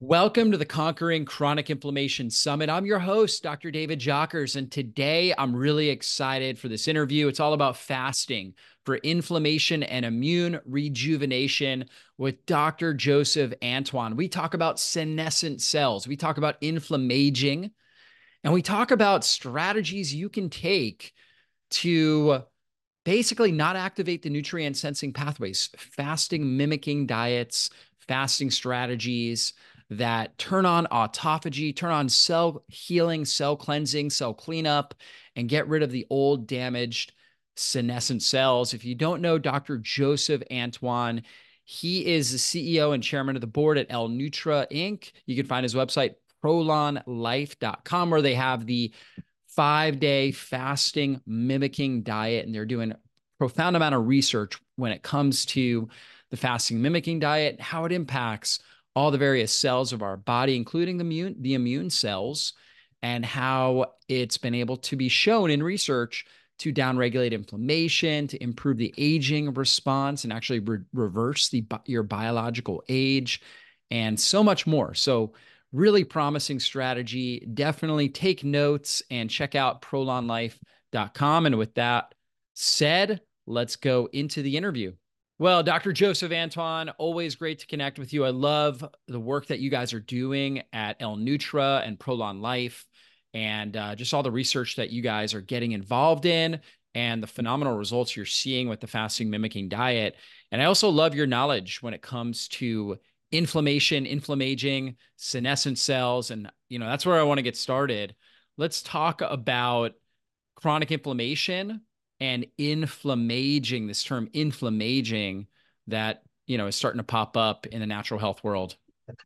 Welcome to the Conquering Chronic Inflammation Summit. I'm your host, Dr. David Jockers, and today I'm really excited for this interview. It's all about fasting for inflammation and immune rejuvenation with Dr. Joseph Antoine. We talk about senescent cells, we talk about inflammaging, and we talk about strategies you can take to basically not activate the nutrient sensing pathways, fasting mimicking diets, fasting strategies that turn on autophagy, turn on cell healing, cell cleansing, cell cleanup, and get rid of the old damaged senescent cells. If you don't know Dr. Joseph Antoine, he is the CEO and chairman of the board at L Nutra Inc. You can find his website, prolonlife.com, where they have the 5-day fasting mimicking diet, and they're doing a profound amount of research when it comes to the fasting mimicking diet, how it impacts all the various cells of our body, including the immune cells, and how it's been able to be shown in research to downregulate inflammation, to improve the aging response, and actually reverse your biological age, and so much more. So really promising strategy. Definitely take notes and check out prolonlife.com. And with that said, let's go into the interview. Well, Dr. Joseph Antoine, always great to connect with you. I love the work that you guys are doing at L Nutra and Prolon Life, and just all the research that you guys are getting involved in and the phenomenal results you're seeing with the fasting mimicking diet. And I also love your knowledge when it comes to inflammation, inflammaging, senescent cells. And, that's where I want to get started. Let's talk about chronic inflammation and inflammaging, this term inflammaging that, is starting to pop up in the natural health world.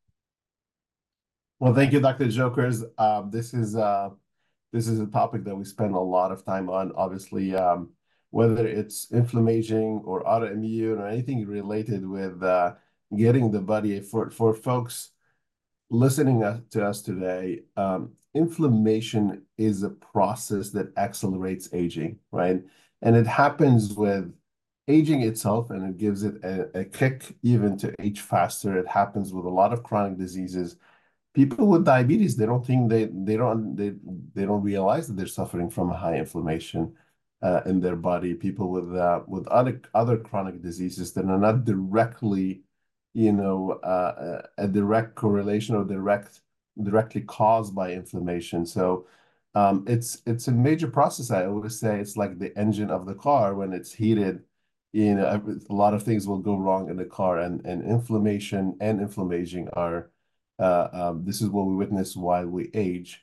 Well, thank you, Dr. Jokers. This is a topic that we spend a lot of time on. Obviously, whether it's inflammaging or autoimmune or anything related with getting the body for folks listening to us today, inflammation is a process that accelerates aging, right? And it happens with aging itself, and it gives it a kick even to age faster. It happens with a lot of chronic diseases. People with diabetes, they don't think they don't realize that they're suffering from a high inflammation in their body. People with other chronic diseases that are not directly, a direct correlation or directly caused by inflammation. So it's a major process. I always say it's like the engine of the car. When it's heated, a lot of things will go wrong in the car, and inflammation and inflammaging are this is what we witness while we age.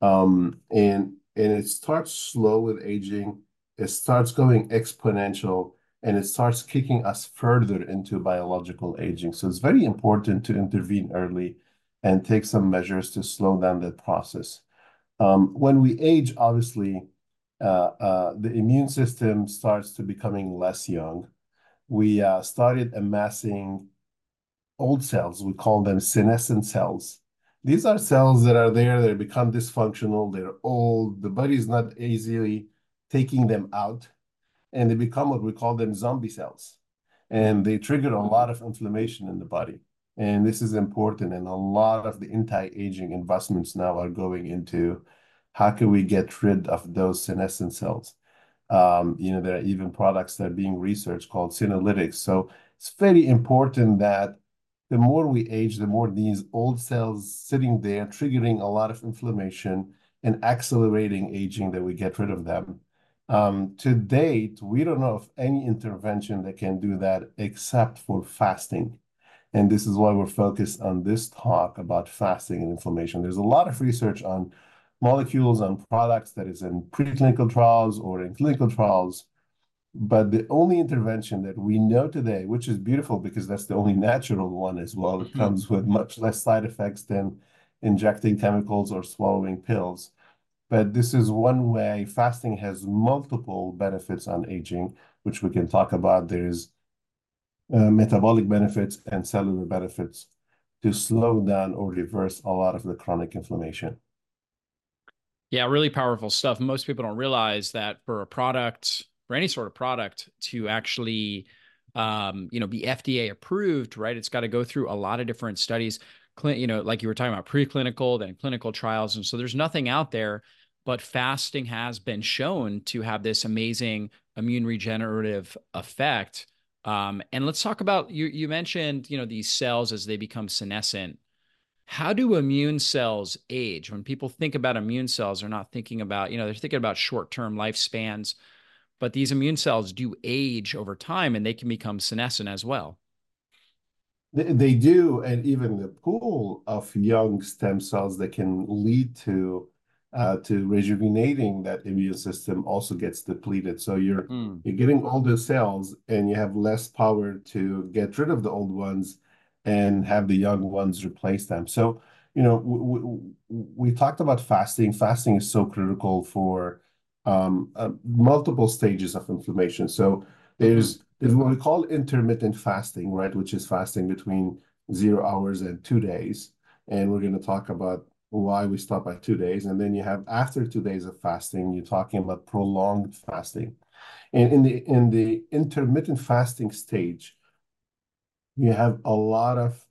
And it starts slow with aging. It starts going exponential, and it starts kicking us further into biological aging. So it's very important to intervene early and take some measures to slow down that process. When we age, obviously, the immune system starts to becoming less young. We started amassing old cells. We call them senescent cells. These are cells that are there, they become dysfunctional, they're old, the body is not easily taking them out, and they become what we call them zombie cells. And they trigger a lot of inflammation in the body. And this is important. And a lot of the anti-aging investments now are going into how can we get rid of those senescent cells. There are even products that are being researched called senolytics. So it's very important that the more we age, the more these old cells sitting there triggering a lot of inflammation and accelerating aging, that we get rid of them. To date, we don't know of any intervention that can do that except for fasting. And this is why we're focused on this talk about fasting and inflammation. There's a lot of research on molecules, on products that is in preclinical trials or in clinical trials. But the only intervention that we know today, which is beautiful because that's the only natural one as well, it comes with much less side effects than injecting chemicals or swallowing pills. But this is one way. Fasting has multiple benefits on aging, which we can talk about. There's metabolic benefits and cellular benefits to slow down or reverse a lot of the chronic inflammation. Yeah, really powerful stuff. Most people don't realize that for a product, for any sort of product to actually, be FDA approved, right? It's got to go through a lot of different studies. like you were talking about preclinical, then clinical trials. And so there's nothing out there, but fasting has been shown to have this amazing immune regenerative effect. And let's talk about, you mentioned, these cells as they become senescent. How do immune cells age? When people think about immune cells, they're not thinking about, they're thinking about short-term lifespans, but these immune cells do age over time and they can become senescent as well. They do, and even the pool of young stem cells that can lead to rejuvenating that immune system also gets depleted. So Mm. you're getting older cells, and you have less power to get rid of the old ones and have the young ones replace them. So, we talked about fasting. Fasting is so critical for multiple stages of inflammation. So Hmm. there's what we call intermittent fasting, right? Which is fasting between 0 hours and 2 days. And we're going to talk about why we stop at 2 days. And then you have after 2 days of fasting, you're talking about prolonged fasting. And in the intermittent fasting stage, you have a lot of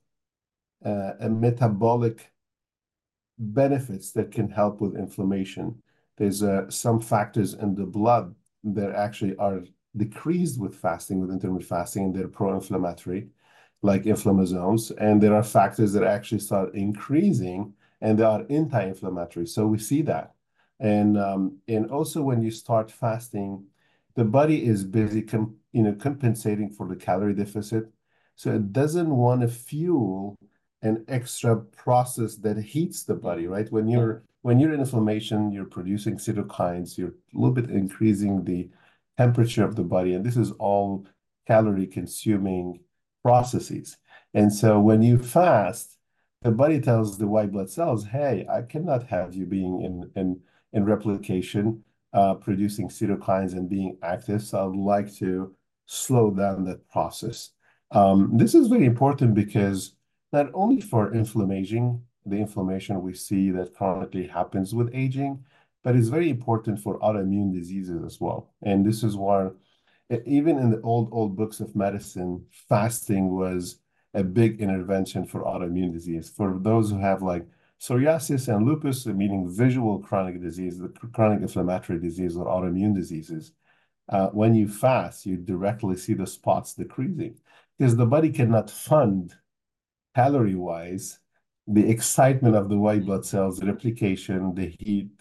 metabolic benefits that can help with inflammation. There's some factors in the blood that actually are decreased with fasting, with intermittent fasting, and they're pro-inflammatory, like inflammasomes. And there are factors that actually start increasing, and they are anti-inflammatory. So we see that. And also when you start fasting, the body is busy compensating for the calorie deficit. So it doesn't want to fuel an extra process that heats the body, Mm. right? When you're in inflammation, you're producing cytokines, you're a little bit increasing the temperature of the body, and this is all calorie consuming processes. And so when you fast, the body tells the white blood cells, hey, I cannot have you being in replication, producing cytokines and being active. So I'd like to slow down that process. This is very important because not only for inflammation, the inflammation we see that chronically happens with aging, but it's very important for autoimmune diseases as well. And this is why even in the old books of medicine, fasting was a big intervention for autoimmune disease. For those who have like psoriasis and lupus, meaning visual chronic disease, the chronic inflammatory disease or autoimmune diseases, when you fast, you directly see the spots decreasing because the body cannot fund calorie-wise, the excitement of the white blood cells, the replication, the heat,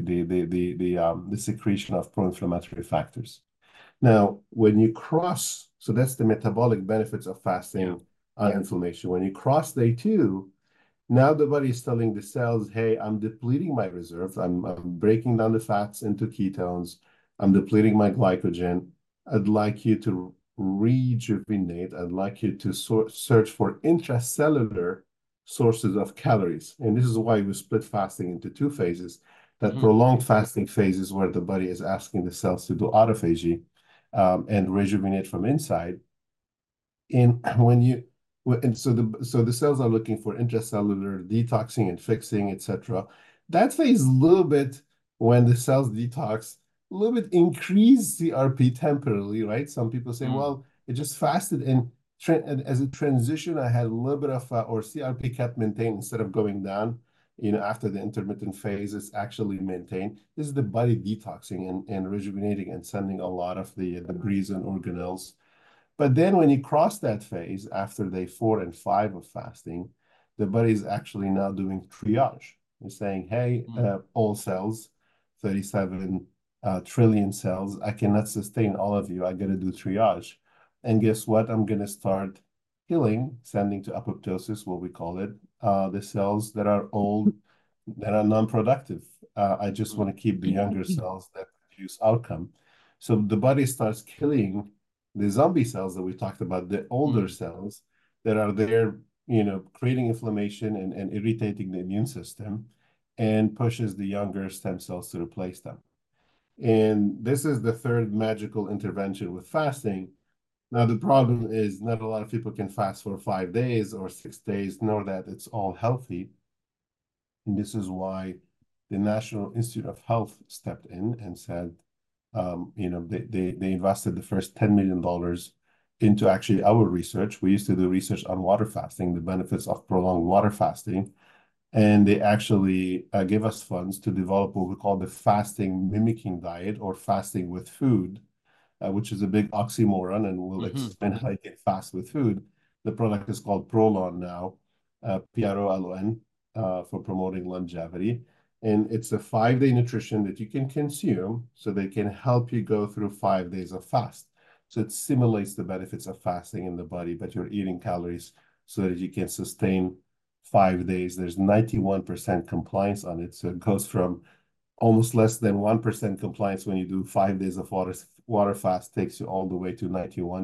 the secretion of pro-inflammatory factors. Now, when you cross, so that's the metabolic benefits of Yeah. fasting on inflammation. When you cross day two, now the body is telling the cells, hey, I'm depleting my reserves. I'm breaking down the fats into ketones. I'm depleting my glycogen. I'd like you to rejuvenate. I'd like you to search for intracellular sources of calories. And this is why we split fasting into two phases. That Hmm. prolonged fasting phase is where the body is asking the cells to do autophagy and rejuvenate from inside. And when you and so the cells are looking for intracellular detoxing and fixing, etc. That phase a little bit when the cells detox, a little bit increase CRP temporarily, right? Some people say, Mm. well, it just fasted and as a transition, I had a little bit of or CRP kept maintained instead of going down. After the intermittent phase, it's actually maintained. This is the body detoxing and rejuvenating and sending a lot of the debris and organelles. But then when you cross that phase after day 4 and 5 of fasting, the body is actually now doing triage. It's saying, hey, Mm. all cells, 37 trillion cells, I cannot sustain all of you. I got to do triage. And guess what? I'm going to start killing, sending to apoptosis, what we call it, the cells that are old, that are non-productive. I just want to keep the younger cells that produce outcome. So the body starts killing the zombie cells that we talked about, the older Mm. cells that are there, creating inflammation and irritating the immune system, and pushes the younger stem cells to replace them. And this is the third magical intervention with fasting. Now, the problem is not a lot of people can fast for 5 days or 6 days, nor that it's all healthy. And this is why the National Institute of Health stepped in and said, they invested the first $10 million into actually our research. We used to do research on water fasting, the benefits of prolonged water fasting, and they actually gave us funds to develop what we call the fasting mimicking diet or fasting with food, which is a big oxymoron, and we'll explain how you can fast with food. The product is called Prolon now, Prolon, for promoting longevity. And it's a 5-day nutrition that you can consume so they can help you go through 5 days of fast. So it simulates the benefits of fasting in the body, but you're eating calories so that you can sustain 5 days. There's 91% compliance on it. So it goes from almost less than 1% compliance when you do 5 days of water fast, takes you all the way to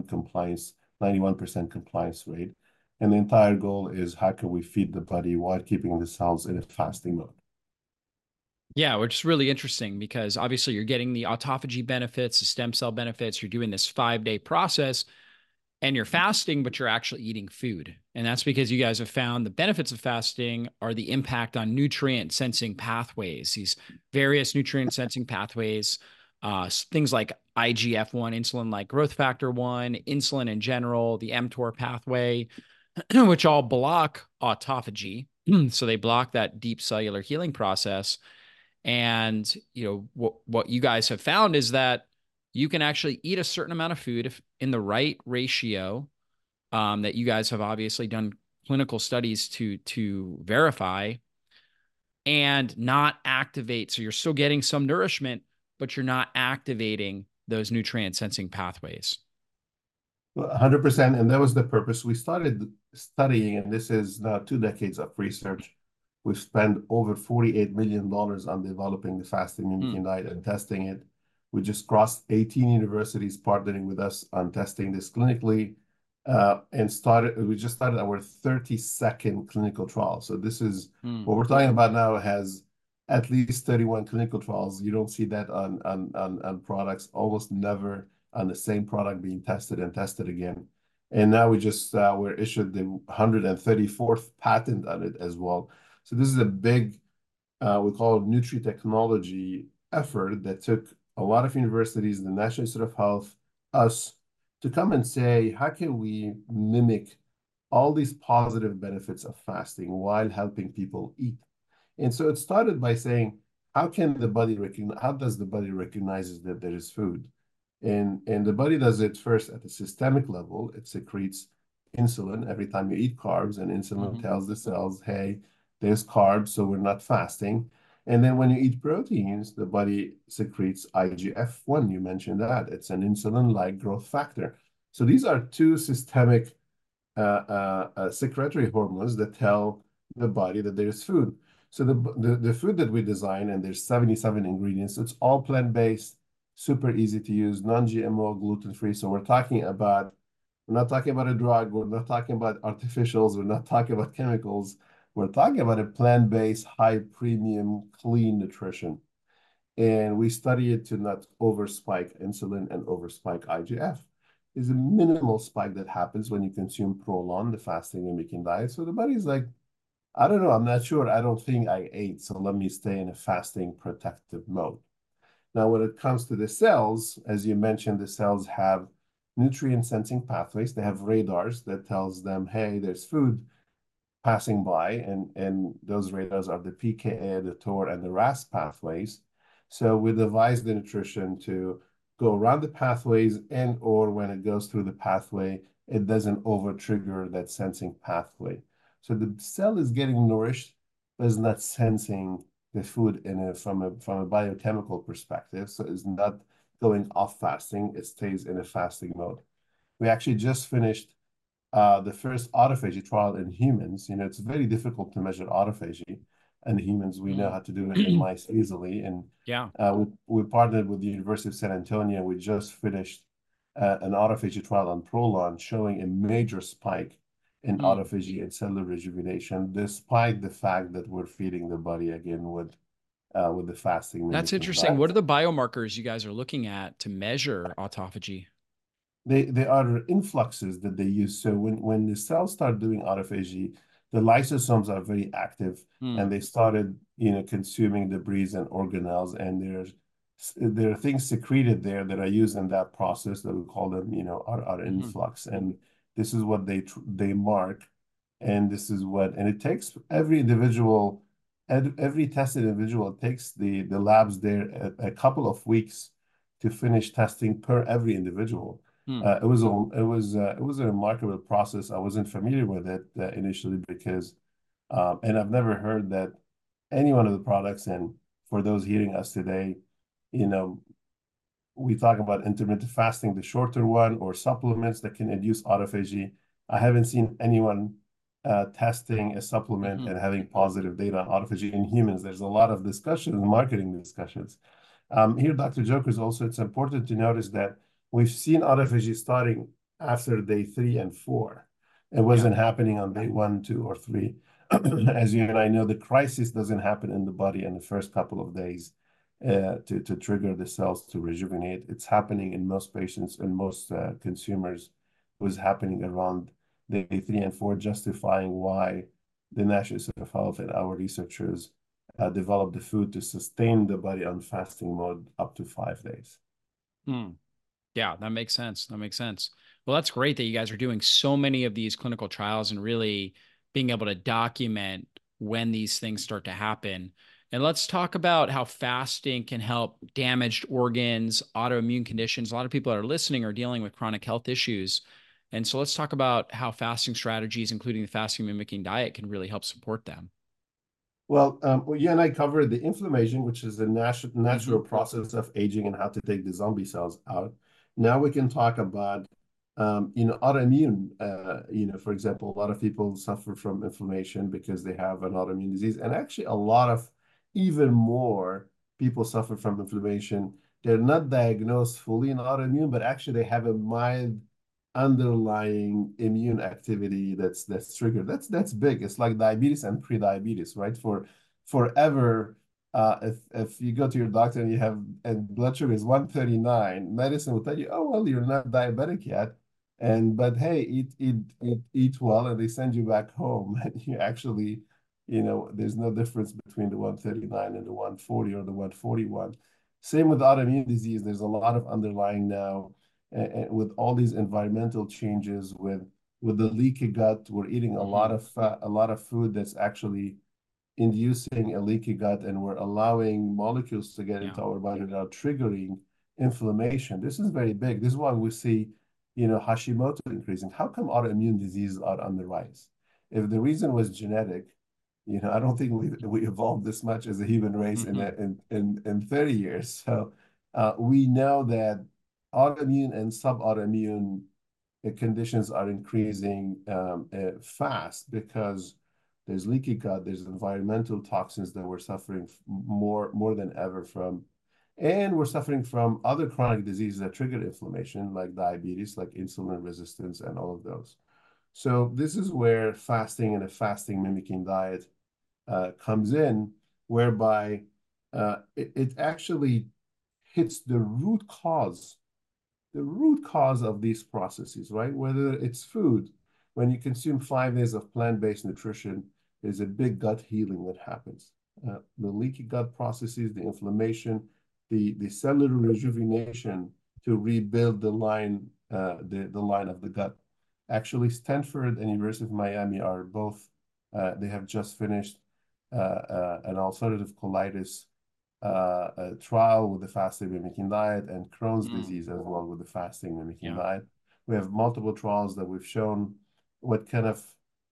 91% compliance rate. And the entire goal is how can we feed the body while keeping the cells in a fasting mode. Yeah, which is really interesting because obviously you're getting the autophagy benefits, the stem cell benefits. You're doing this 5-day process and you're fasting, but you're actually eating food. And that's because you guys have found the benefits of fasting are the impact on nutrient sensing pathways, these various nutrient sensing pathways, things like IGF-1, insulin like growth factor 1, insulin in general, the mTOR pathway, which all block autophagy. So they block that deep cellular healing process. And what you guys have found is that you can actually eat a certain amount of food if in the right ratio, that you guys have obviously done clinical studies to verify, and not activate. So you're still getting some nourishment, but you're not activating those nutrient sensing pathways. 100%. And that was the purpose. We started studying, and this is now 2 decades of research. We've spent over $48 million on developing the fasting mimicking diet and testing it. We just crossed 18 universities partnering with us on testing this clinically, we just started our 32nd clinical trial. So this is what we're talking about now has at least 31 clinical trials. You don't see that on products, almost never on the same product being tested and tested again. And now we just were issued the 134th patent on it as well. So this is a big, we call it Nutri-Technology effort that took a lot of universities, the National Institute of Health, us, to come and say, how can we mimic all these positive benefits of fasting while helping people eat? And so it started by saying, how does the body recognize that there is food? And the body does it first at the systemic level. It secretes insulin every time you eat carbs, and insulin tells the cells, hey, there's carbs, so we're not fasting. And then when you eat proteins, the body secretes IGF-1. You mentioned that. It's an insulin-like growth factor. So these are two systemic secretory hormones that tell the body that there's food. So the food that we design, and there's 77 ingredients, it's all plant-based, super easy to use, non-GMO, gluten-free. So we're not talking about a drug. We're not talking about artificials. We're not talking about chemicals. We're talking about a plant-based, high premium, clean nutrition. And we study it to not overspike insulin and overspike IGF. There's a minimal spike that happens when you consume Prolon, the fasting mimicking diet. So the body's like, I don't know, I'm not sure. I don't think I ate, so let me stay in a fasting protective mode. Now, when it comes to the cells, as you mentioned, the cells have nutrient sensing pathways. They have radars that tells them, hey, there's food passing by, and those radars are the PKA, the TOR, and the RAS pathways. So we devise the nutrition to go around the pathways, and or when it goes through the pathway, it doesn't over-trigger that sensing pathway. So the cell is getting nourished, but is not sensing the food from a biochemical perspective. So it's not going off fasting, it stays in a fasting mode. We actually just finished the first autophagy trial in humans. It's very difficult to measure autophagy in humans. We know how to do it in mice easily. And Yeah. we partnered with the University of San Antonio. We just finished an autophagy trial on Prolon showing a major spike in autophagy and cellular rejuvenation, despite the fact that we're feeding the body again with the fasting. That's interesting. What are the biomarkers you guys are looking at to measure autophagy? They are influxes that they use. So when the cells start doing autophagy, the lysosomes are very active, and they started consuming debris and organelles, and they're there are things secreted there that are used in that process that we call them, are Hmm. influx. And this is what they mark. And this is what, and it takes every individual, every tested individual takes the labs there a couple of weeks to finish testing per every individual. Hmm. It was a remarkable process. I wasn't familiar with it initially because, and I've never heard that any one of the products. And for those hearing us today, you know, we talk about intermittent fasting, the shorter one, or supplements that can induce autophagy. I haven't seen anyone testing a supplement Hmm. and having positive data on autophagy in humans. There's a lot of discussion, marketing discussions. Here, Dr. Jokers, also, it's important to notice that we've seen autophagy starting after day 3 and 4. It Yeah. wasn't happening on day 1, 2, or 3. As you and I know, the crisis doesn't happen in the body in the first couple of days to trigger the cells to rejuvenate. It's happening in most patients and most consumers. It was happening around day 3 and 4, justifying why the National Institute of Health and our researchers developed the food to sustain the body on fasting mode up to 5 days. Hmm. Yeah, that makes sense. That makes sense. Well, that's great that you guys are doing so many of these clinical trials and really being able to document when these things start to happen. And let's talk about how fasting can help damaged organs, autoimmune conditions. A lot of people that are listening are dealing with chronic health issues. And so let's talk about how fasting strategies, including the fasting mimicking diet, can really help support them. Well, you and I covered the inflammation, which is the Hmm. natural process of aging and how to take the zombie cells out. Now we can talk about, autoimmune. For example, a lot of people suffer from inflammation because they have an autoimmune disease, and actually, a lot of even more people suffer from inflammation. They're not diagnosed fully in autoimmune, but actually, they have a mild underlying immune activity that's triggered. That's big. It's like diabetes and pre-diabetes, right? For forever, if you go to your doctor and you have and blood sugar is 139, medicine will tell you, oh well, you're not diabetic yet. And but hey, eat well, and they send you back home, and you actually, there's no difference between the 139 and the 140 or the 141. Same with autoimmune disease. There's a lot of underlying now with all these environmental changes, with the leaky gut. We're eating Hmm. a lot of food that's actually inducing a leaky gut, and we're allowing molecules to get Yeah. into our body without triggering inflammation. This is very big. This is why we see, Hashimoto increasing. How come autoimmune diseases are on the rise? If the reason was genetic, I don't think we evolved this much as a human race in Hmm. 30 years. So we know that autoimmune and subautoimmune conditions are increasing fast because there's leaky gut, there's environmental toxins that we're suffering more than ever from, and we're suffering from other chronic diseases that trigger inflammation, like diabetes, like insulin resistance, and all of those. So this is where fasting and a fasting mimicking diet comes in, whereby it actually hits the root cause of these processes, right? Whether it's food, when you consume 5 days of plant-based nutrition, there's a big gut healing that happens. The leaky gut processes, the inflammation, the cellular rejuvenation to rebuild the line of the gut. Actually, Stanford and University of Miami are both, they have just finished an ulcerative colitis a trial with the fasting mimicking diet, and Crohn's Mm. disease as well with the fasting mimicking Yeah. diet. We have multiple trials that we've shown what kind of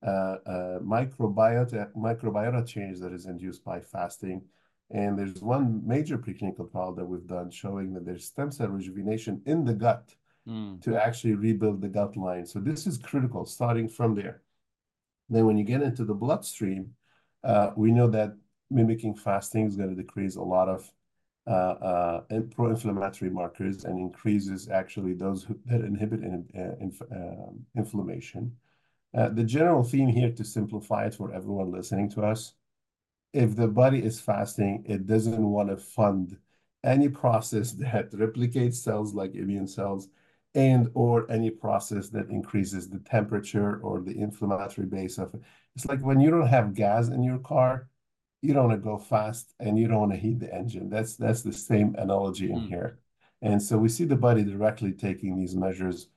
microbiota change that is induced by fasting. And there's one major preclinical trial that we've done showing that there's stem cell rejuvenation in the gut Mm. to actually rebuild the gut line. So this is critical, starting from there. Then when you get into the bloodstream, we know that mimicking fasting is going to decrease a lot of pro-inflammatory markers and increases actually those that inhibit inflammation. The general theme here, to simplify it for everyone listening to us, if the body is fasting, it doesn't want to fund any process that replicates cells like immune cells and or any process that increases the temperature or the inflammatory base of it. It's like when you don't have gas in your car, you don't want to go fast and you don't want to heat the engine. That's the same analogy in Mm. here. And so we see the body directly taking these measures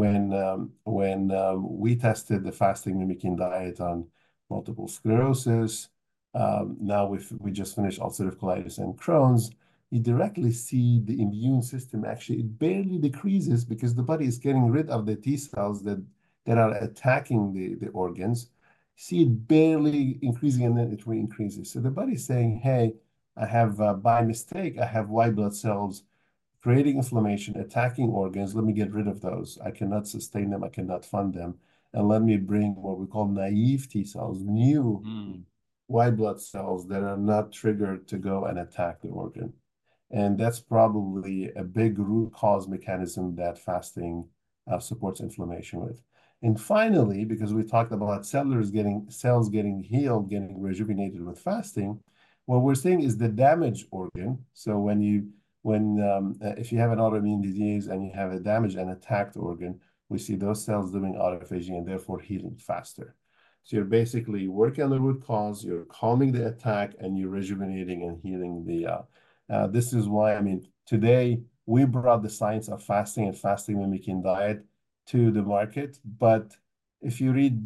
when we tested the fasting mimicking diet on multiple sclerosis. Now we just finished ulcerative colitis and Crohn's. You directly see the immune system actually it barely decreases because the body is getting rid of the T cells that are attacking the organs. See it barely increasing and then it re-increases. So the body is saying, hey, I have by mistake, I have white blood cells creating inflammation, attacking organs. Let me get rid of those. I cannot sustain them. I cannot fund them. And let me bring what we call naive T cells, new Mm. white blood cells that are not triggered to go and attack the organ. And that's probably a big root cause mechanism that fasting supports inflammation with. And finally, because we talked about cells getting healed, getting rejuvenated with fasting, what we're saying is the damaged organ. So when if you have an autoimmune disease and you have a damaged and attacked organ, we see those cells doing autophagy and therefore healing faster. So you're basically working on the root cause, you're calming the attack, and you're rejuvenating and healing this is why, I mean, today we brought the science of fasting and fasting mimicking diet to the market. But if you read,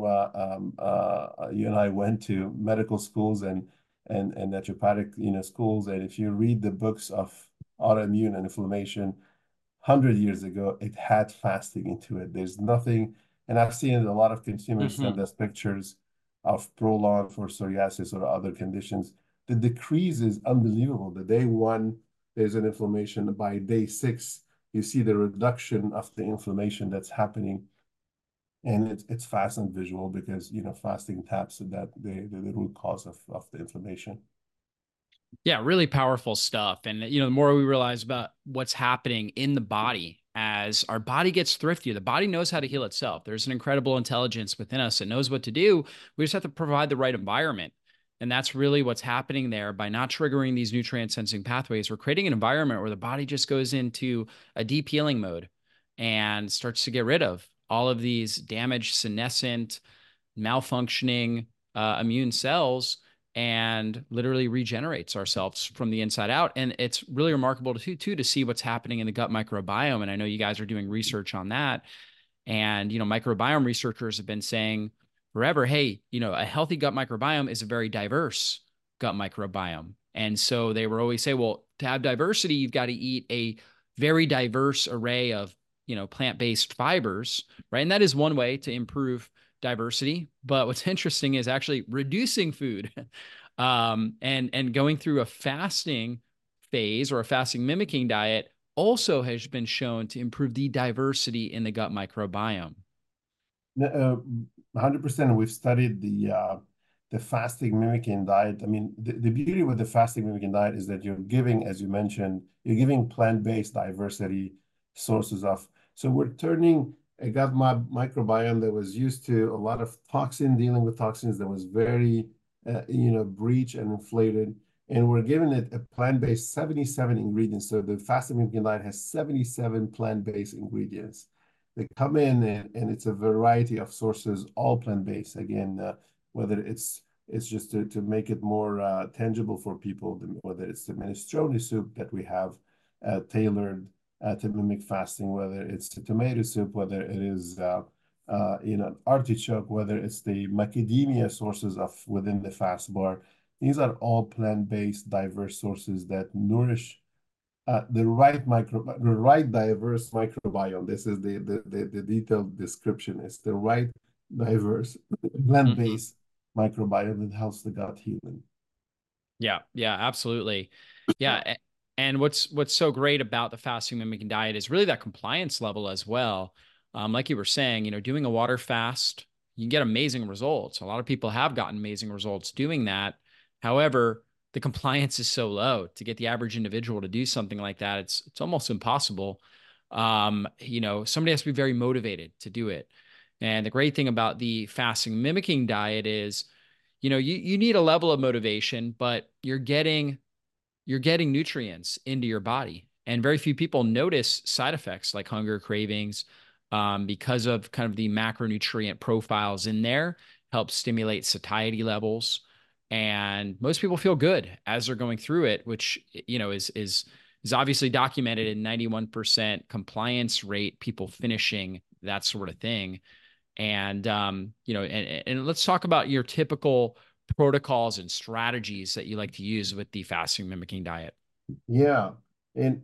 you and I went to medical schools and naturopathic, schools, and if you read the books of autoimmune and inflammation, 100 years ago, it had fasting into it. There's nothing, and I've seen a lot of consumers send Hmm. us pictures of Prolon for psoriasis or other conditions. The decrease is unbelievable. The day one, there's an inflammation. By day six, you see the reduction of the inflammation that's happening. And it's fast and visual because, fasting taps at that the root cause of the inflammation. Yeah, really powerful stuff. And, the more we realize about what's happening in the body as our body gets thriftier, the body knows how to heal itself. There's an incredible intelligence within us that knows what to do. We just have to provide the right environment. And that's really what's happening there by not triggering these nutrient sensing pathways. We're creating an environment where the body just goes into a deep healing mode and starts to get rid of all of these damaged, senescent, malfunctioning immune cells and literally regenerates ourselves from the inside out. And it's really remarkable to see what's happening in the gut microbiome. And I know you guys are doing research on that. And, microbiome researchers have been saying forever, hey, a healthy gut microbiome is a very diverse gut microbiome. And so they were always say, well, to have diversity, you've got to eat a very diverse array of, plant-based fibers, right? And that is one way to improve diversity. But what's interesting is actually reducing food and going through a fasting phase or a fasting mimicking diet also has been shown to improve the diversity in the gut microbiome. 100%. We've studied the fasting mimicking diet. I mean, the beauty with the fasting mimicking diet is that you're giving, as you mentioned, you're giving plant-based diversity sources of. So we're turning a gut microbiome that was used to a lot of dealing with toxins that was very, breached and inflated. And we're giving it a plant-based 77 ingredients. So the fasting mimicking diet has 77 plant-based ingredients. They come in and it's a variety of sources, all plant-based. Again, whether it's just to make it more tangible for people, whether it's the minestrone soup that we have tailored to mimic fasting, whether it's the tomato soup, whether it is artichoke, whether it's the macadamia sources of within the fast bar. These are all plant-based, diverse sources that nourish the right diverse microbiome. This is the detailed description. It's the right diverse Mhm. plant-based microbiome that helps the gut healing. Yeah, yeah, absolutely. Yeah. And what's so great about the fasting mimicking diet is really that compliance level as well. Like you were saying, doing a water fast, you can get amazing results. A lot of people have gotten amazing results doing that. However, the compliance is so low to get the average individual to do something like that. It's almost impossible. Somebody has to be very motivated to do it. And the great thing about the fasting mimicking diet is you need a level of motivation, but you're getting nutrients into your body. And very few people notice side effects like hunger cravings because of kind of the macronutrient profiles in there, help stimulate satiety levels. And most people feel good as they're going through it, which, is obviously documented in 91% compliance rate, people finishing that sort of thing. And and let's talk about your typical protocols and strategies that you like to use with the fasting mimicking diet. Yeah, and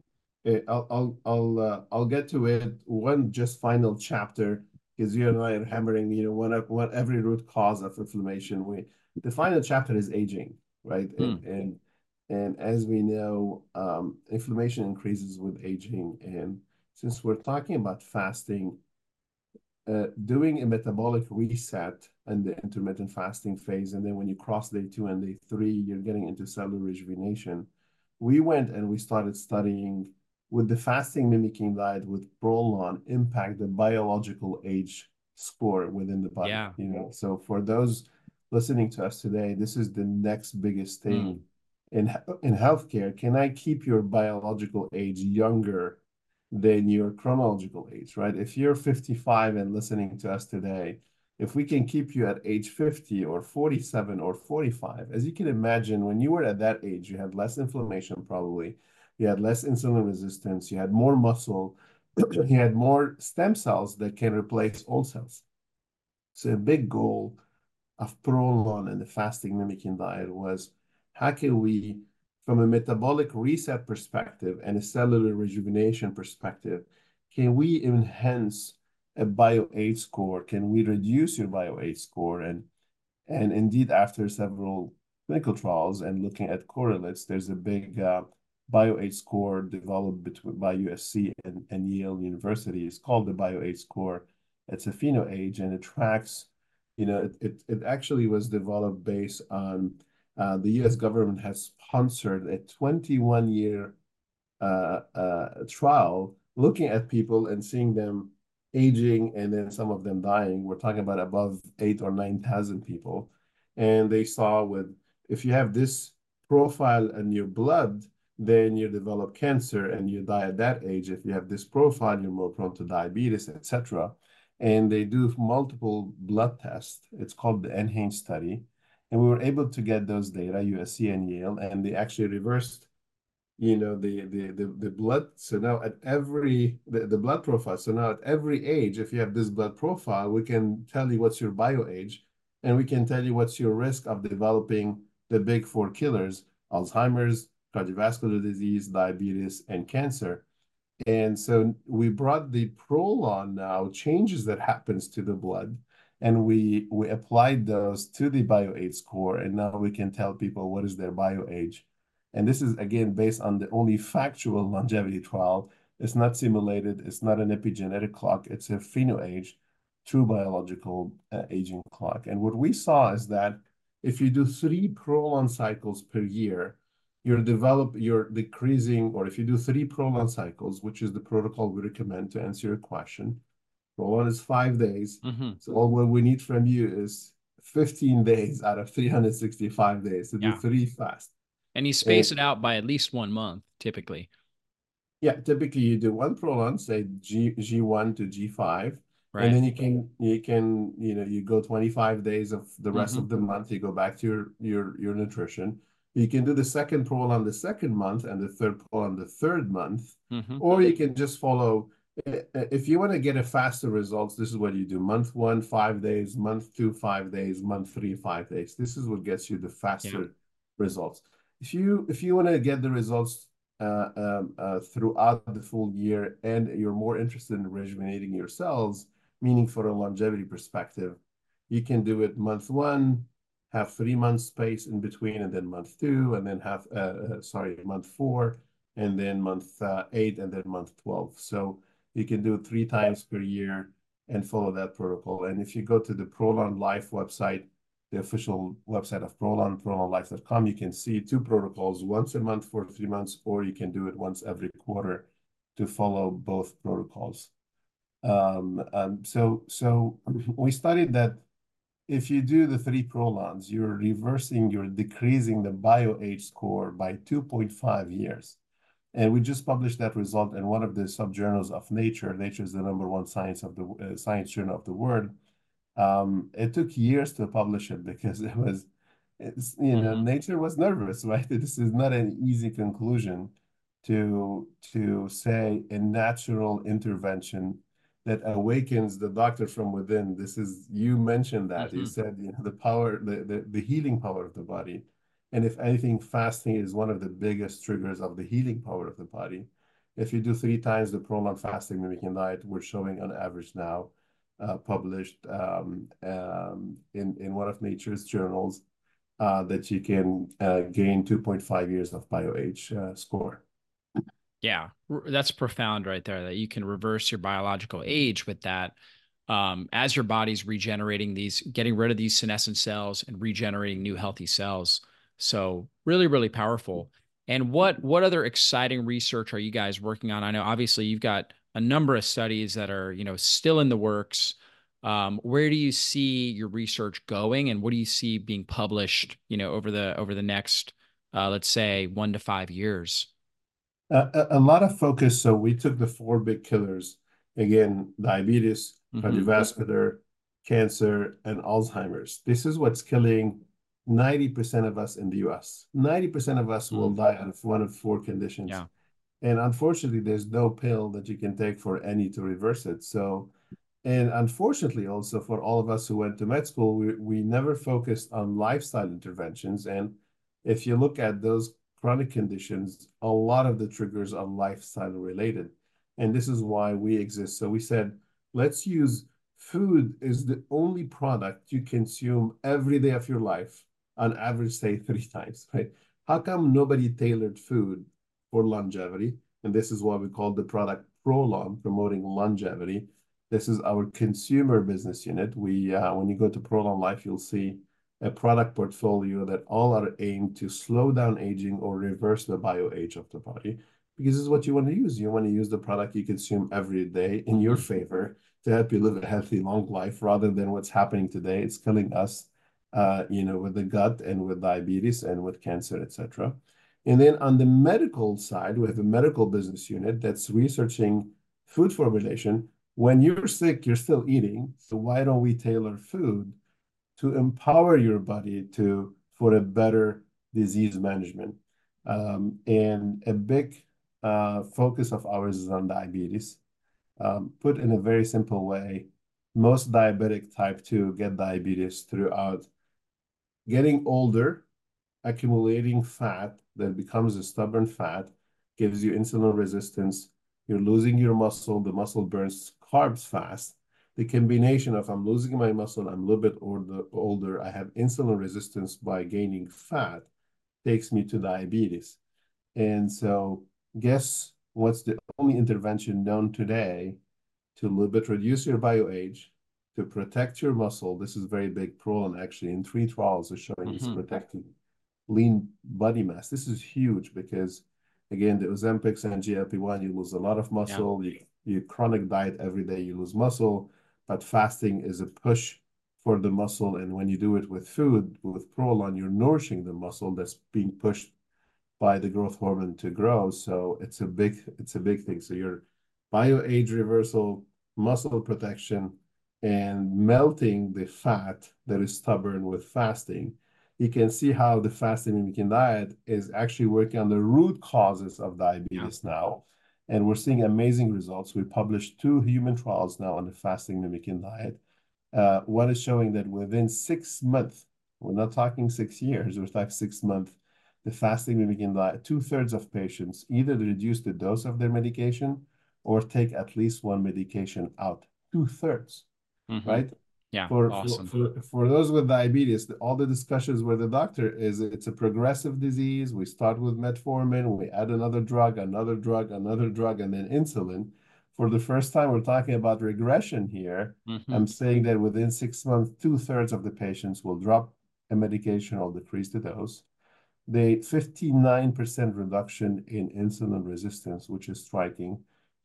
I'll get to it. One just final chapter, because you and I are hammering, what every root cause of inflammation. The final chapter is aging, right? Hmm. And as we know, inflammation increases with aging. And since we're talking about fasting, doing a metabolic reset and the intermittent fasting phase, and then when you cross day 2 and day 3, you're getting into cellular rejuvenation. We went and we started studying, with the fasting mimicking diet with Prolon, impact the biological age score within the body. Yeah. So for those listening to us today, this is the next biggest Hmm. thing in healthcare. Can I keep your biological age younger than your chronological age, right? If you're 55 and listening to us today, if we can keep you at age 50 or 47 or 45, as you can imagine, when you were at that age, you had less inflammation probably, you had less insulin resistance, you had more muscle, you had more stem cells that can replace old cells. So a big goal of Prolon and the fasting mimicking diet was, how can we, from a metabolic reset perspective and a cellular rejuvenation perspective, can we enhance a bio-age score? Can we reduce your bio-age score? And indeed, after several clinical trials and looking at correlates, there's a big bio-age score developed by USC and Yale University. It's called the bio-age score. It's a pheno-age, and it tracks, it actually was developed based on the US government has sponsored a 21-year trial looking at people and seeing them aging and then some of them dying. We're talking about above 8 or 9,000 people. And they saw, if you have this profile in your blood, then you develop cancer and you die at that age. If you have this profile, you're more prone to diabetes, etc. And they do multiple blood tests. It's called the NHANES study. And we were able to get those data, USC and Yale, and they actually reversed the blood. So now at the blood profile, so now at every age, if you have this blood profile, we can tell you what's your bio age, and we can tell you what's your risk of developing the big four killers: Alzheimer's, cardiovascular disease, diabetes, and cancer. And so we brought the Prolon now, changes that happens to the blood, and we applied those to the bio-age score, and now we can tell people what is their bio-age. And this is, again, based on the only factual longevity trial. It's not simulated. It's not an epigenetic clock. It's a pheno-age, true biological aging clock. And what we saw is that if you do 3 Prolon cycles per year, you're decreasing, or if you do 3 Prolon cycles, which is the protocol we recommend to answer your question. Prolon is 5 days. Mm-hmm. So all what we need from you is 15 days out of 365 days to do Yeah. 3 fast. And you space it out by at least 1 month, typically. Yeah, typically you do one Prolon, say G1 to G5, and Right. then you go 25 days of the rest Mm-hmm. of the month, you go back to your nutrition. You can do the second Prolon the second month and the third Prolon the third month, Mm-hmm. or you can just follow. If you want to get a faster results, this is what you do: month 1, 5 days; month 2, 5 days; month 3, 5 days. This is what gets you the Yeah. faster results. If you want to get the results throughout the full year, and you're more interested in rejuvenating your cells, meaning for a longevity perspective, you can do it month 1, have 3 months space in between, and then month 2, and then month 4, and then month 8, and then month 12. So you can do it 3 times per year and follow that protocol. And if you go to the Prolon Life website, the official website of Prolon, prolonlife.com, you can see 2 protocols, once a month for 3 months, or you can do it once every quarter to follow both protocols. So we studied that if you do the 3 Prolons, you're decreasing the bio-age score by 2.5 years. And we just published that result in one of the subjournals of Nature. Nature is the #1 science journal of the world. It took years to publish it because It's, Hmm. nature was nervous, right? This is not an easy conclusion to say a natural intervention that awakens the doctor from within. This is, you mentioned that. You Hmm. said, the power, the healing power of the body. And if anything, fasting is one of the biggest triggers of the healing power of the body. If you do 3 times the prolonged fasting mimicking diet, we're showing on average now, published in one of Nature's journals, that you can gain 2.5 years of BioAge score. Yeah, that's profound right there, that you can reverse your biological age with that. As your body's regenerating these, getting rid of these senescent cells and regenerating new healthy cells. So really, really powerful. And what other exciting research are you guys working on? I know obviously you've got a number of studies that are, still in the works. Where do you see your research going, and what do you see being published, over the next, let's say, 1 to 5 years? A lot of focus. So we took the 4 big killers again: diabetes, Hmm. cardiovascular, cancer, and Alzheimer's. This is what's killing 90% of us in the US. 90% of us will Mm. die of one of 4 conditions. Yeah. And unfortunately, there's no pill that you can take for any to reverse it. So, and unfortunately, also for all of us who went to med school, we never focused on lifestyle interventions. And if you look at those chronic conditions, a lot of the triggers are lifestyle related. And this is why we exist. So we said, let's use food is the only product you consume every day of your life, on average, say 3 times, right? How come nobody tailored food for longevity? And this is why we call the product Prolon, promoting longevity. This is our consumer business unit. When you go to Prolon Life, you'll see a product portfolio that all are aimed to slow down aging or reverse the bio-age of the body. Because this is what you want to use. You want to use the product you consume every day in your Hmm. favor to help you live a healthy, long life, rather than what's happening today. It's killing us, with the gut and with diabetes and with cancer, etc. And then on the medical side, we have a medical business unit that's researching food formulation. When you're sick, you're still eating. So why don't we tailor food to empower your body for a better disease management? And a big focus of ours is on diabetes. Put in a very simple way, most diabetic type 2 get diabetes throughout getting older, accumulating fat that becomes a stubborn fat, gives you insulin resistance. You're losing your muscle. The muscle burns carbs fast. The combination of I'm losing my muscle, I'm a little bit older, I have insulin resistance by gaining fat, takes me to diabetes. And so, guess what's the only intervention known today to a little bit reduce your bioage, to protect your muscle? This is very big. Prolon actually in 3 trials is showing it's Hmm. protecting lean body mass. This is huge because, again, the Ozempics and GLP-1, you lose a lot of Yeah. muscle. You chronic diet every day, you lose muscle, but fasting is a push for the muscle. And when you do it with food, with Prolon, you're nourishing the muscle that's being pushed by the growth hormone to grow. So it's a big thing. So your bio age reversal, muscle protection, and melting the fat that is stubborn with fasting. You can see how the fasting mimicking diet is actually working on the root causes of Yeah. diabetes now. And we're seeing amazing results. We published 2 human trials now on the fasting mimicking diet. One is showing that within 6 months, we're not talking 6 years, we're talking 6 months, the fasting mimicking diet, 2/3 of patients either reduce the dose of their medication or take at least one medication out. 2/3, Hmm. right? Yeah. For, Awesome. for, for those with diabetes, all the discussions with the doctor is it's a progressive disease. We start with metformin, we add another drug, another drug, another drug, and then insulin. For the first time, we're talking about regression here. Hmm. I'm saying that within 6 months, 2/3 of the patients will drop a medication or decrease the dose. The 59% reduction in insulin resistance, which is striking,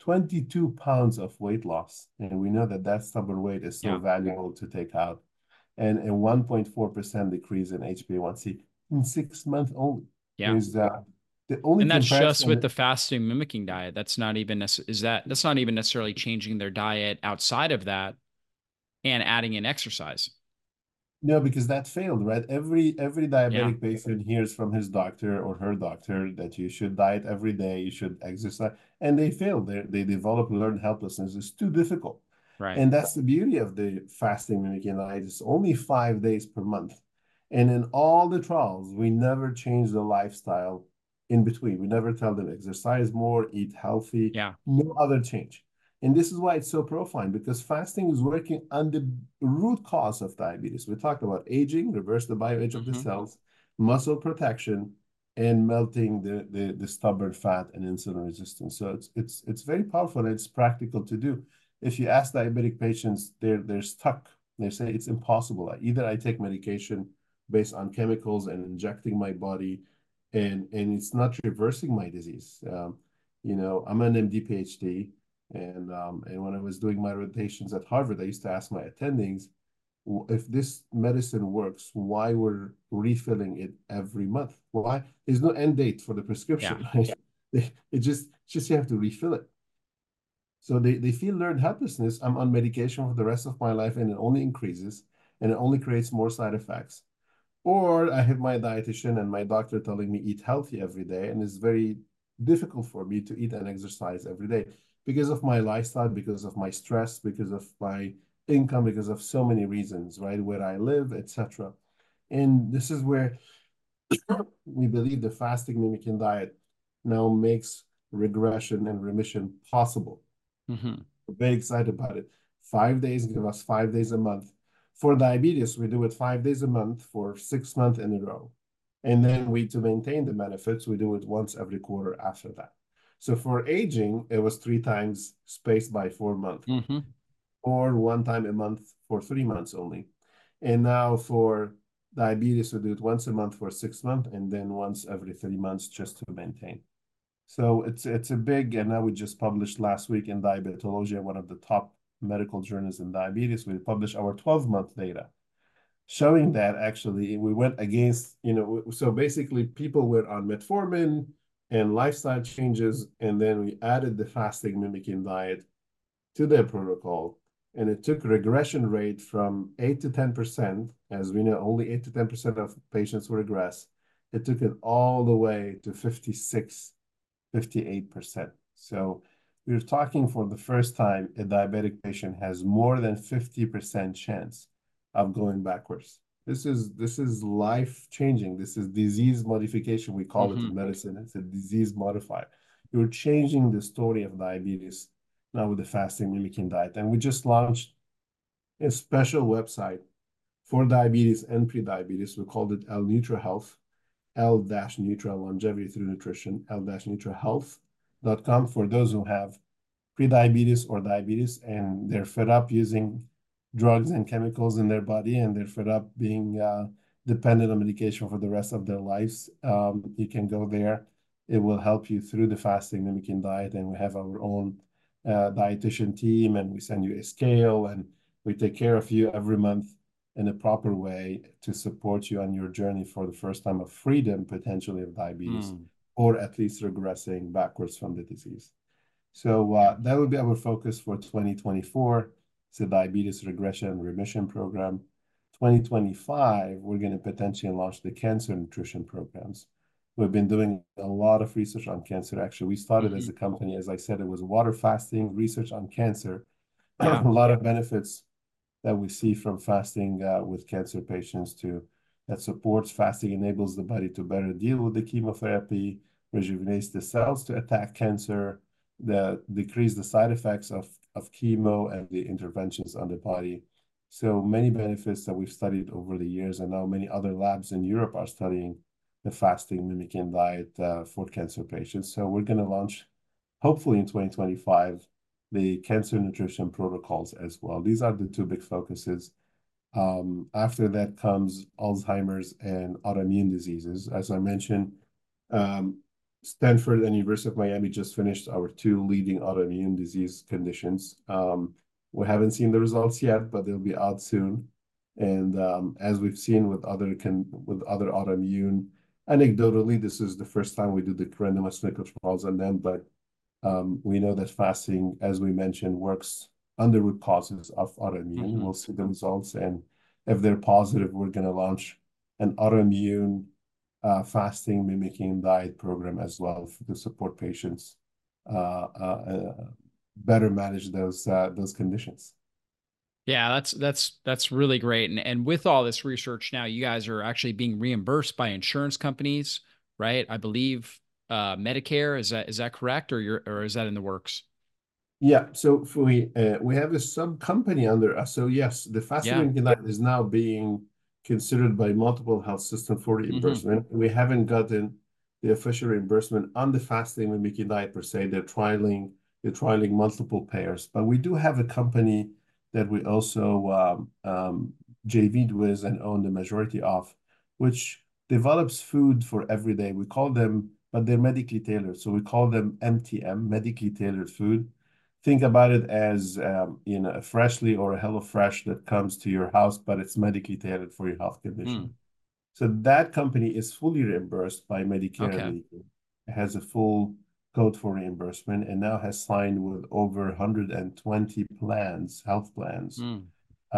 22 pounds of weight loss. And we know that that stubborn weight is so Yeah. valuable to take out. And a 1.4% decrease in HbA1c in 6 months only. Yeah. There's the only And that's just with the comparison. fasting mimicking diet. That's not even that's not even necessarily changing their diet outside of that and adding in exercise. No, because that failed, right? Every Yeah. diabetic patient hears from his doctor or her doctor that you should diet every day, you should exercise, and they fail. They develop learned helplessness. It's too difficult. Right. And that's the beauty of the fasting mimicking diet. It's only 5 days per month. And in all the trials, we never change the lifestyle in between. We never tell them exercise more, eat healthy, Yeah. no other change. And this is why it's so profound, because fasting is working on the root cause of diabetes. We talked about aging, reverse the bioage of the Hmm. cells, muscle protection, and melting the stubborn fat and insulin resistance. So it's very powerful and it's practical to do. If you ask diabetic patients, they're stuck. They say it's impossible. Either I take medication based on chemicals and injecting my body, and it's not reversing my disease. I'm an MD PhD, and when I was doing my rotations at Harvard, I used to ask my attendings, if this medicine works, why we're refilling it every month? Why? There's no end date for the Yeah. prescription, right? It's just you have to refill it. So they feel learned helplessness. I'm on medication for the rest of my life, and it only increases, and it only creates more side effects. Or I have my dietitian and my doctor telling me eat healthy every day, and it's very difficult for me to eat and exercise every day because of my lifestyle, because of my stress, because of my income, because of so many reasons, right? Where I live, etc. And this is where we believe the fasting mimicking diet now makes regression and remission possible. Hmm. We're very excited about it. 5 days, give us 5 days a month. For diabetes, we do it 5 days a month for 6 months in a row. And then to maintain the benefits, we do it once every quarter after that. So for aging, it was 3 times spaced by 4 months, Hmm. or one time a month for 3 months only. And now for diabetes, we do it once a month for 6 months, and then once every 3 months just to maintain. So it's a big, and now we just published last week in Diabetology, one of the top medical journals in diabetes. We published our 12-month data showing that actually we went against, so basically people were on metformin and lifestyle changes, and then we added the fasting mimicking diet to their protocol. And it took regression rate from 8 to 10%. As we know, only 8 to 10% of patients will regress. It took it all the way to 58%. So we're talking for the first time, a diabetic patient has more than 50% chance of going backwards. This is life changing. This is disease modification. We call it Hmm. in medicine. It's a disease modifier. You're changing the story of diabetes now with the fasting mimicking diet. And we just launched a special website for diabetes and pre-diabetes. We called it L Nutra Health. L-Nutra longevity through nutrition, L-NutraHealth.com, for those who have prediabetes or diabetes and they're fed up using drugs and chemicals in their body, and they're fed up being dependent on medication for the rest of their lives. You can go there. It will help you through the fasting mimicking diet, and we have our own dietitian team, and we send you a scale, and we take care of you every month in a proper way to support you on your journey for the first time of freedom, potentially of diabetes, Mm. or at least regressing backwards from the disease. So Yeah. that would be our focus for 2024. It's a diabetes regression and remission program. 2025, we're going to potentially launch the cancer nutrition programs. We've been doing a lot of research on cancer. Actually, we started as Hmm. a company, as I said, it was water fasting, research on cancer, a Yeah. lot of benefits that we see from fasting with cancer patients too. That supports fasting, enables the body to better deal with the chemotherapy, rejuvenates the cells to attack cancer, decrease the side effects of chemo and the interventions on the body. So many benefits that we've studied over the years, and now many other labs in Europe are studying the fasting mimicking diet for cancer patients. So we're going to launch, hopefully in 2025, the cancer nutrition protocols as well. These are the two big focuses. After that comes Alzheimer's and autoimmune diseases. As I mentioned, um, Stanford and University of Miami just finished our two leading autoimmune disease conditions. We haven't seen the results yet, but they'll be out soon. And as we've seen with other autoimmune, anecdotally, this is the first time we do the randomized clinical trials on them, but we know that fasting, as we mentioned, works on the root causes of autoimmune. Hmm. We'll see the results, and If they're positive, we're going to launch an autoimmune fasting mimicking diet program as well to support patients better manage those conditions. Yeah, that's really great. And with all this research now, you guys are actually being reimbursed by insurance companies, right? I believe Medicare, is that correct, or is that in the works? Yeah, so we have a sub company under us. So yes, the fasting Yeah. mimicking diet is now being considered by multiple health systems for Hmm. reimbursement. We haven't gotten the official reimbursement on the fasting mimicking diet per se. They're trialing multiple payers, but we do have a company that we also JV'd with and own the majority of, which develops food for every day. We call them, but they're medically tailored. So we call them MTM, medically tailored food. Think about it as a Freshly or a HelloFresh that comes to your house, but it's medically tailored for your health condition. Mm. So that company is fully reimbursed by Medicare and Okay. Medicaid. It has a full code for reimbursement and now has signed with over 120 plans, health plans, Mm.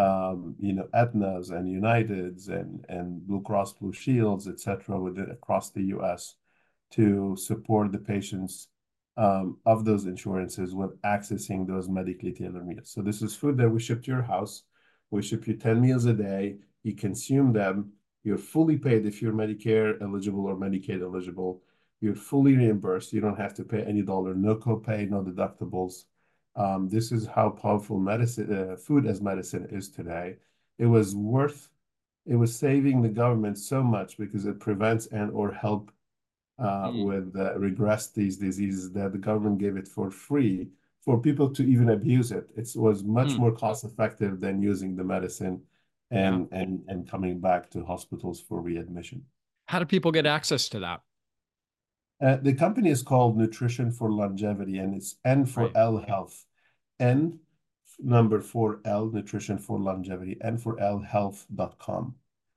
Aetna's and United's and Blue Cross Blue Shields, et cetera, across the US to support the patients of those insurances with accessing those medically tailored meals. So this is food that we ship to your house. We ship you 10 meals a day. You consume them. You're fully paid if you're Medicare eligible or Medicaid eligible. You're fully reimbursed. You don't have to pay any dollar, no copay, no deductibles. This is how powerful food as medicine is today. It was worth, it was saving the government so much because it prevents and or help Mm. with regress these diseases that the government gave it for free for people to even abuse it. It was much Mm. more cost effective than using the medicine Yeah. and coming back to hospitals for readmission. How do people get access to that? The company is called Nutrition for Longevity, and it's N for Right. L Health. N number 4L, Nutrition for Longevity, N for L Health.com.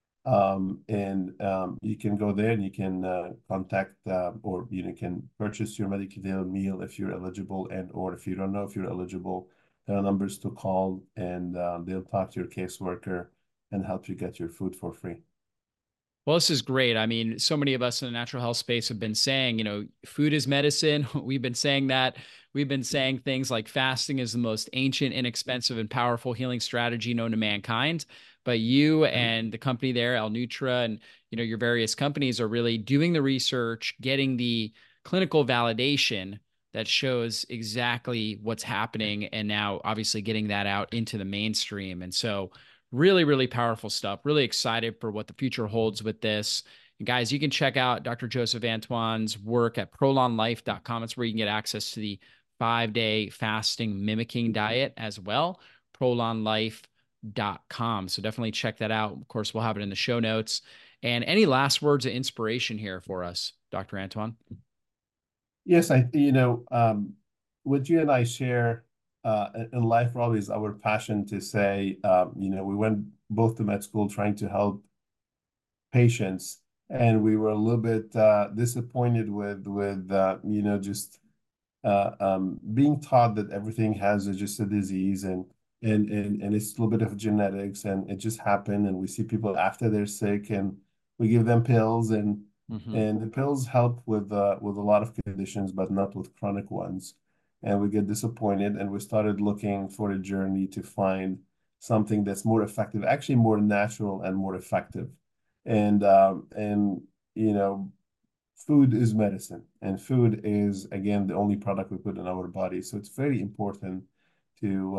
And you can go there and you can contact or you can purchase your medical meal if you're eligible, and or if you don't know if you're eligible, there are numbers to call, and they'll talk to your caseworker and help you get your food for free. Well, this is great. I mean, so many of us in the natural health space have been saying, food is medicine. We've been saying that. We've been saying things like fasting is the most ancient, inexpensive, and powerful healing strategy known to mankind. But you and the company there, Al Nutra, and your various companies are really doing the research, getting the clinical validation that shows exactly what's happening, and now obviously getting that out into the mainstream. And so really, really powerful stuff. Really excited for what the future holds with this. And guys, you can check out Dr. Joseph Antoine's work at prolonlife.com. It's where you can get access to the 5-day fasting mimicking diet as well. Prolonlife.com. So definitely check that out. Of course, we'll have it in the show notes. And any last words of inspiration here for us, Dr. Antoine? Yes, what you and I share in life probably is our passion to say, we went both to med school trying to help patients, and we were a little bit disappointed with just being taught that everything has just a disease, and it's a little bit of genetics, and it just happened, and we see people after they're sick and we give them pills, and Mm-hmm. and the pills help with a lot of conditions but not with chronic ones, and we get disappointed, and we started looking for a journey to find something that's more effective, actually more natural and more effective, and you know food is medicine, and food is, again, the only product we put in our body. So it's very important to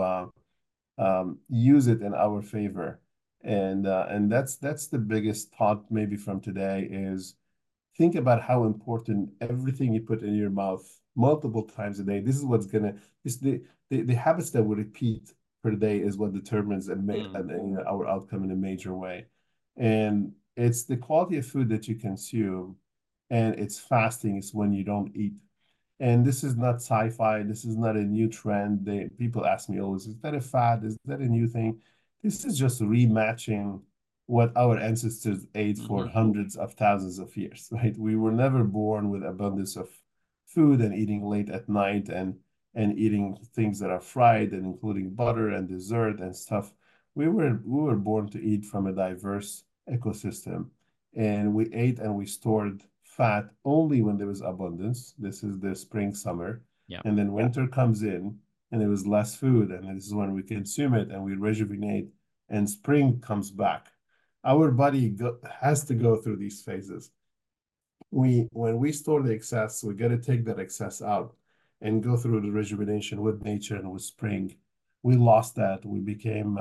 use it in our favor. And that's the biggest thought maybe from today is think about how important everything you put in your mouth multiple times a day. This is what's gonna is the habits that we repeat per day is what determines Mm. our outcome in a major way. And it's the quality of food that you consume, and it's fasting is when you don't eat. And this is not sci-fi. This is not a new trend. People ask me always, is that a fad? Is that a new thing? This is just rematching what our ancestors ate for Mm-hmm. hundreds of thousands of years, right? We were never born with abundance of food and eating late at night and eating things that are fried and including butter and dessert and stuff. we were born to eat from a diverse ecosystem, and we ate and we stored fat only when there was abundance. This is the spring, summer, Yeah. and then winter comes in, and there was less food, and this is when we consume it and we rejuvenate, and spring comes back. Our body has to go through these phases. When we store the excess, we got to take that excess out and go through the rejuvenation with nature and with spring. We lost that. We became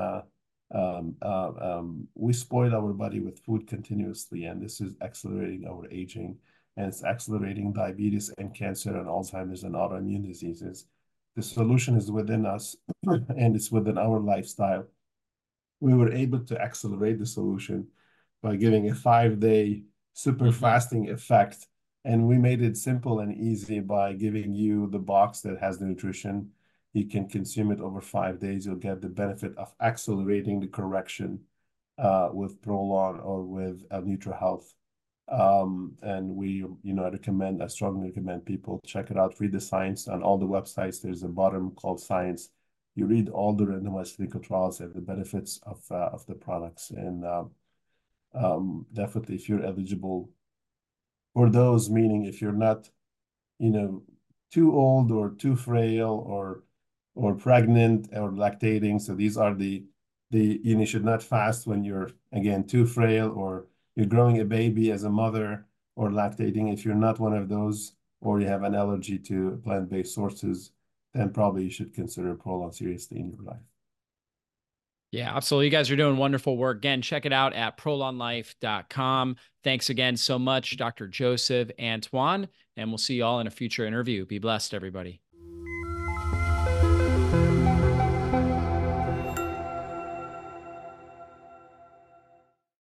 we spoiled our body with food continuously, and this is accelerating our aging, and it's accelerating diabetes and cancer and Alzheimer's and autoimmune diseases. The solution is within us, and it's within our lifestyle. We were able to accelerate the solution by giving a 5-day super fasting effect. And we made it simple and easy by giving you the box that has the nutrition. You can consume it over 5 days. You'll get the benefit of accelerating the correction with Prolon or with NutraHealth. And I strongly recommend people check it out, read the science on all the websites. There's a bottom called science. You read all the randomized clinical trials and the benefits of the products. And definitely, if you're eligible for those, meaning if you're not, too old or too frail or pregnant or lactating. So these are you should not fast when you're, again, too frail or you're growing a baby as a mother or lactating. If you're not one of those or you have an allergy to plant-based sources, then probably you should consider Prolon seriously in your life. Yeah, absolutely. You guys are doing wonderful work. Again, check it out at prolonlife.com. Thanks again so much, Dr. Joseph Antoine, and we'll see you all in a future interview. Be blessed, everybody.